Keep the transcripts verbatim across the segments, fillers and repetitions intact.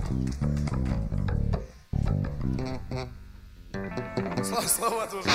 Слава, слава тоже.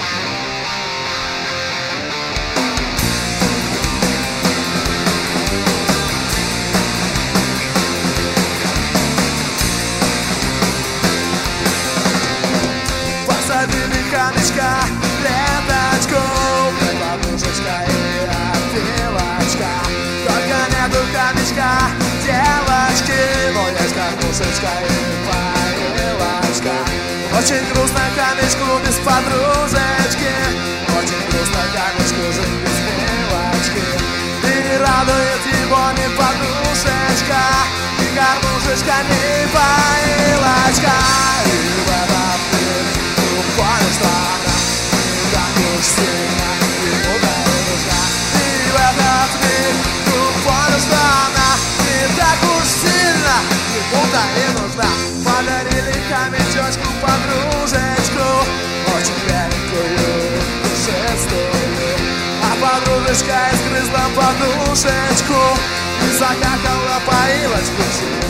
Посадили камешка, ленточку, подружечка и девочка. Только нету камешка, девочки, но есть кормушечка и поилочка. Очень грустно камешку без подружечки, очень грустно камешку жить без девочки. И радует его ни подружечка, ни кормушечка, ни поилочка. И в этот мир понял, что она не так уж сильно ему нужна. И в этот миг вдруг понял, что она не так уж сильно ему-то и нужна. Подарили камешечку подружечку, очень беленькую, пушистую. А подружечка изгрызла подушечку и закакала поилочку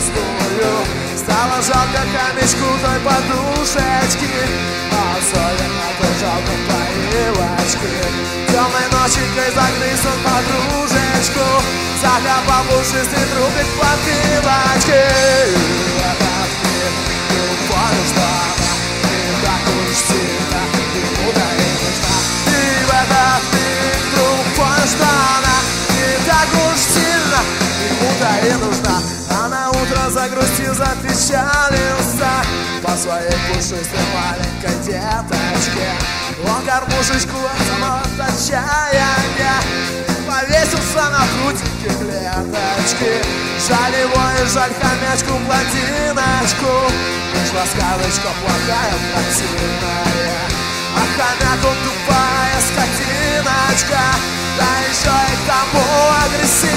чистую. Стало жалко камешку той подушечки, а особенно-то жалко поилочки. Темной ноченькой загрыз он подружечку, закопал пушистый трубик в бутылочке. И в этот миг вдруг понял, что она не так уж сильно ему-то и нужна. И в этот миг вдруг понял, что она не так уж сильно ему-то и нужна. А на утро загрустил, запечалился по своей пушистой маленькой деточке. Он кормушечку от самого отчаяния повесился на прутике клеточки. Жаль его и жаль хомячку блондиночку, вышла сказочка плохая, противная. А хомяк он тупая скотиночка, да еще и к тому агрессивная.